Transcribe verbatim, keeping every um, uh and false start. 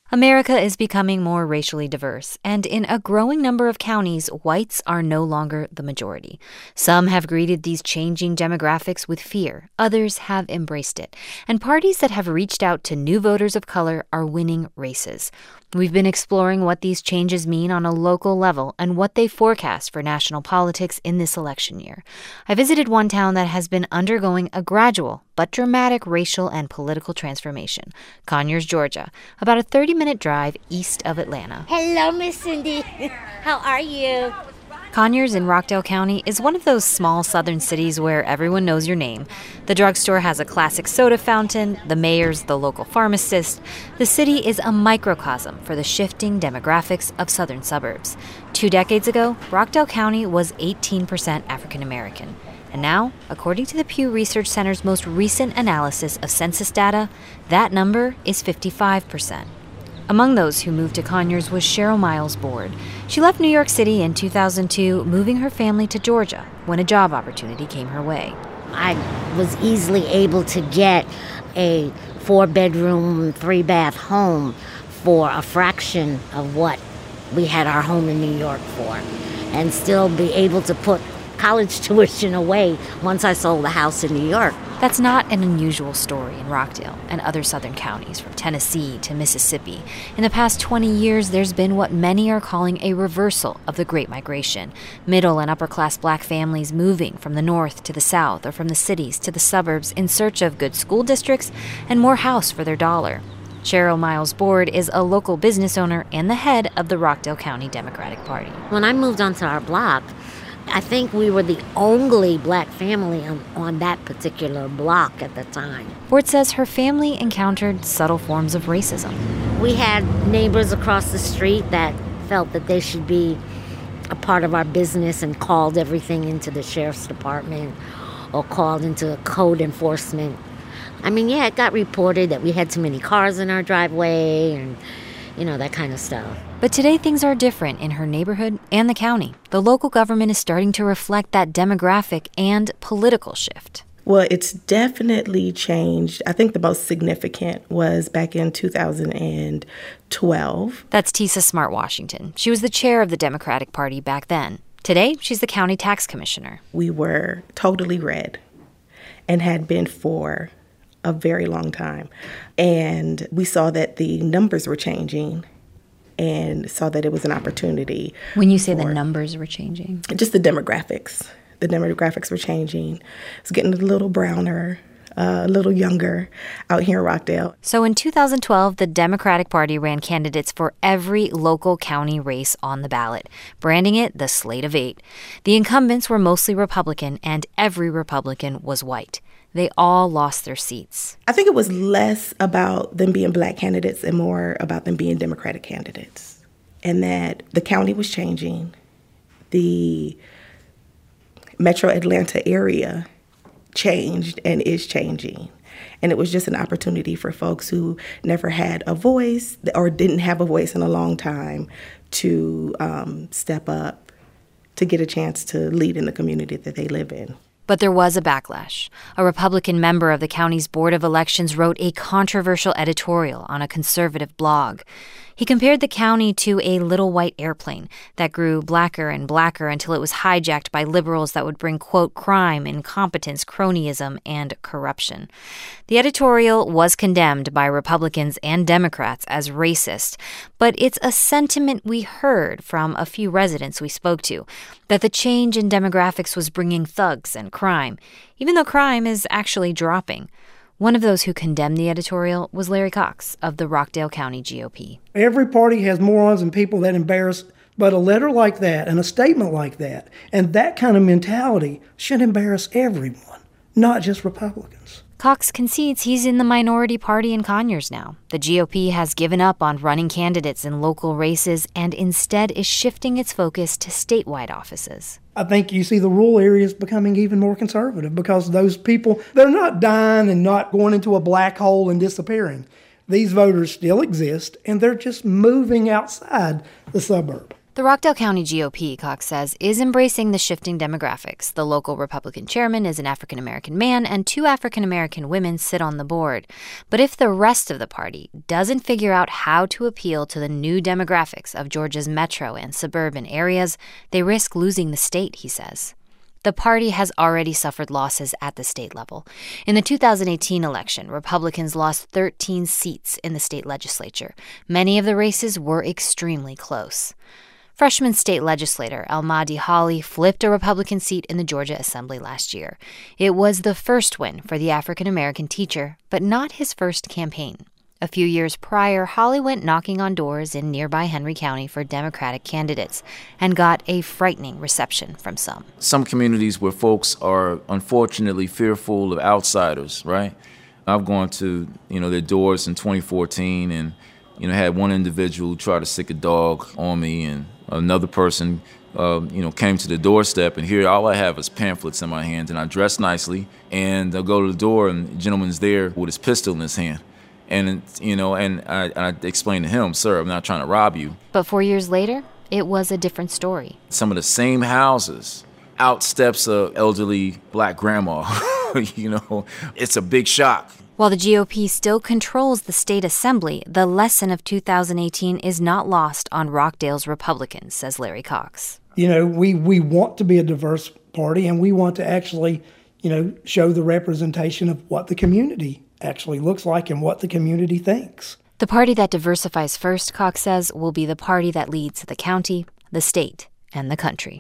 America is becoming more racially diverse, and in a growing number of counties, whites are no longer the majority. Some have greeted these changing demographics with fear. Others have embraced it. And parties that have reached out to new voters of color are winning races. We've been exploring what these changes mean on a local level and what they forecast for national politics in this election year. I visited one town that has been undergoing a gradual but dramatic racial and political transformation, Conyers, Georgia, about a thirty-minute drive east of Atlanta. Hello, Miss Cindy. How are you? Conyers in Rockdale County is one of those small southern cities where everyone knows your name. The drugstore has a classic soda fountain, the mayor's the local pharmacist. The city is a microcosm for the shifting demographics of southern suburbs. Two decades ago, Rockdale County was eighteen percent African American. And now, according to the Pew Research Center's most recent analysis of census data, that number is fifty-five percent. Among those who moved to Conyers was Cheryl Miles Board. She left New York City in two thousand two, moving her family to Georgia when a job opportunity came her way. I was easily able to get a four-bedroom, three-bath home for a fraction of what we had our home in New York for, and still be able to put college tuition away once I sold the house in New York. That's not an unusual story in Rockdale and other southern counties, from Tennessee to Mississippi. In the past twenty years, there's been what many are calling a reversal of the Great Migration. Middle and upper-class black families moving from the north to the south or from the cities to the suburbs in search of good school districts and more house for their dollar. Cheryl Miles Board is a local business owner and the head of the Rockdale County Democratic Party. When I moved onto our block, I think we were the only black family on, on that particular block at the time. Board says her family encountered subtle forms of racism. We had neighbors across the street that felt that they should be a part of our business and called everything into the sheriff's department or called into code enforcement. I mean, yeah, it got reported that we had too many cars in our driveway and, you know, that kind of stuff. But today things are different in her neighborhood and the county. The local government is starting to reflect that demographic and political shift. Well, it's definitely changed. I think the most significant was back in two thousand twelve. That's Tisa Smart Washington. She was the chair of the Democratic Party back then. Today, she's the county tax commissioner. We were totally red and had been for a very long time. And we saw that the numbers were changing and saw that it was an opportunity. When you say the numbers were changing? Just the demographics. The demographics were changing. It's getting a little browner, uh, a little younger out here in Rockdale. So in two thousand twelve, the Democratic Party ran candidates for every local county race on the ballot, branding it the Slate of Eight. The incumbents were mostly Republican, and every Republican was white. They all lost their seats. I think it was less about them being black candidates and more about them being Democratic candidates. And that the county was changing. The metro Atlanta area changed and is changing. And it was just an opportunity for folks who never had a voice or didn't have a voice in a long time to um, step up, to get a chance to lead in the community that they live in. But there was a backlash. A Republican member of the county's Board of Elections wrote a controversial editorial on a conservative blog. He compared the county to a little white airplane that grew blacker and blacker until it was hijacked by liberals that would bring, quote, crime, incompetence, cronyism, and corruption. The editorial was condemned by Republicans and Democrats as racist, but it's a sentiment we heard from a few residents we spoke to, that the change in demographics was bringing thugs and crime, even though crime is actually dropping. One of those who condemned the editorial was Larry Cox of the Rockdale County G O P. Every party has morons and people that embarrass, but a letter like that and a statement like that and that kind of mentality should embarrass everyone, not just Republicans. Cox concedes he's in the minority party in Conyers now. The G O P has given up on running candidates in local races and instead is shifting its focus to statewide offices. I think you see the rural areas becoming even more conservative because those people, they're not dying and not going into a black hole and disappearing. These voters still exist, and they're just moving outside the suburb. The The Rockdale County G O P, Cox says, is embracing the shifting demographics. The local Republican chairman is an African-American man, and two African-American women sit on the board. But if the rest of the party doesn't figure out how to appeal to the new demographics of Georgia's metro and suburban areas, they risk losing the state, he says. The party has already suffered losses at the state level. In the two thousand eighteen election, Republicans lost thirteen seats in the state legislature. Many of the races were extremely close. Freshman state legislator El-Mahdi Hawley flipped a Republican seat in the Georgia Assembly last year. It was the first win for the African-American teacher, but not his first campaign. A few years prior, Hawley went knocking on doors in nearby Henry County for Democratic candidates and got a frightening reception from some. Some communities where folks are unfortunately fearful of outsiders, right? I've gone to, you know, their doors in twenty fourteen and, you know, had one individual try to sick a dog on me, and another person, uh, you know, came to the doorstep, and here all I have is pamphlets in my hand, and I dress nicely, and I go to the door, and the gentleman's there with his pistol in his hand. And, you know, and I, and I explained to him, sir, I'm not trying to rob you. But four years later, it was a different story. Some of the same houses, out steps a elderly black grandma. You know, it's a big shock. While the G O P still controls the state assembly, the lesson of two thousand eighteen is not lost on Rockdale's Republicans, says Larry Cox. You know, we, we want to be a diverse party, and we want to actually, you know, show the representation of what the community actually looks like and what the community thinks. The party that diversifies first, Cox says, will be the party that leads the county, the state, and the country.